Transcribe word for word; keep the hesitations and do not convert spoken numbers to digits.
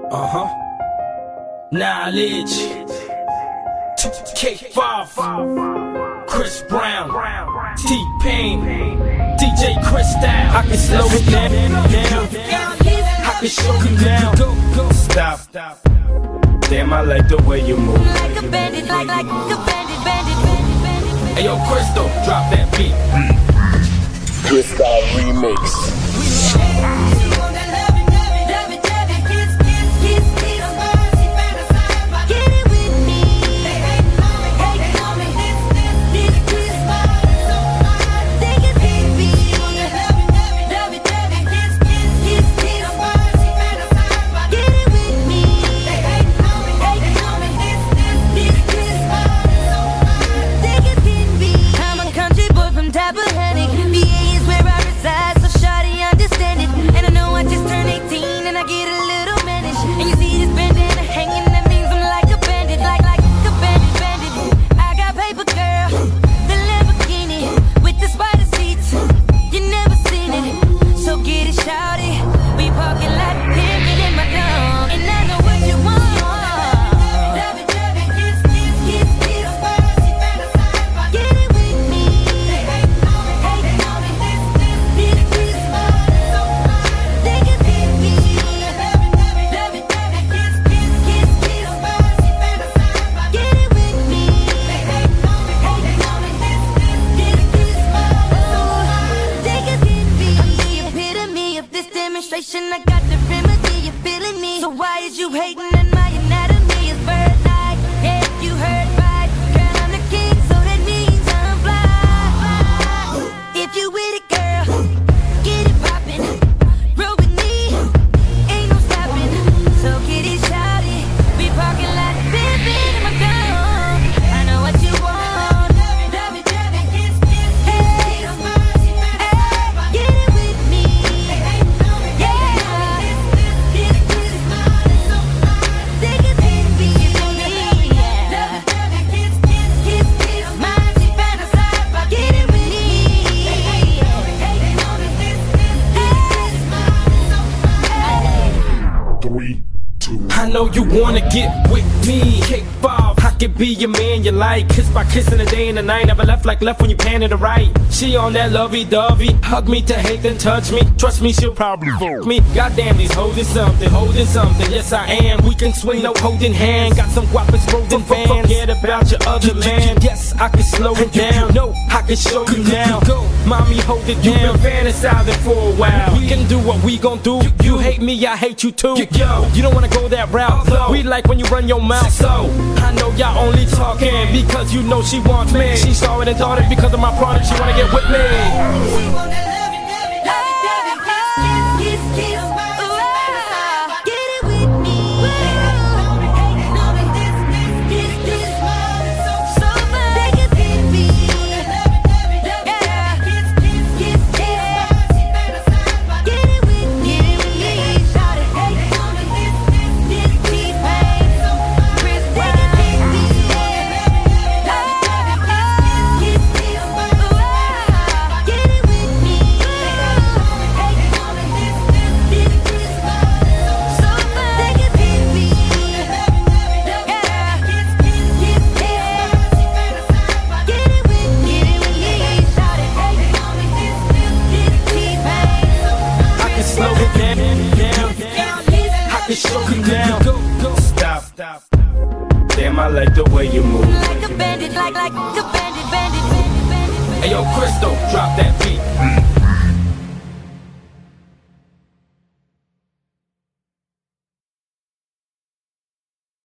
Uh-huh. Knowledge. K five. Chris Brown. T-Pain. D J Cristal. I can slow it down. I can show you down. Go, go. Stop. Damn, I like the way you move. Like a bandit, like, like a bandit, bandit, bandit, bandit. Hey, yo, Crystal, drop that beat. Cristal Remix. I got the remedy, you're feeling me. So why is you hating on my anatomy? It's bird night, yeah, you heard right. Girl, I'm the king, so that means I'm fly. If you with it, girl, get it poppin'. Roll with me, ain't no stopping. So get it shouted. We parking lot, pimpin' in my gun. I know what you want. I know you wanna get with me. K five, I can be your man you like. Kiss by kissing the day and the night. Never left like left when you pan to the right. She on that lovey-dovey. Hug me to hate then touch me. Trust me, she'll probably fuck me. Goddamn, these holding something, holding something. Yes, I am. We can swing, no holding hand. Got some whoppers, frozen fans. Forget about your other man. Yes, I can slow it down. No, I can show you now. Go, mommy, hold it down. You've been fantasizing for a while. We can do what we gon' do. You hate me, I hate you too. You don't wanna go that route. We like when you run your mouth. So I know y'all only talking because you know she wants me. She saw it and thought it because of my product. She wanna get with me. Show you now. Go, go. Stop. Damn, I like the way you move. Like a bandit, like, like a bandit, bandit, bandit, bandit. Hey, yo, Crystal, drop that beat.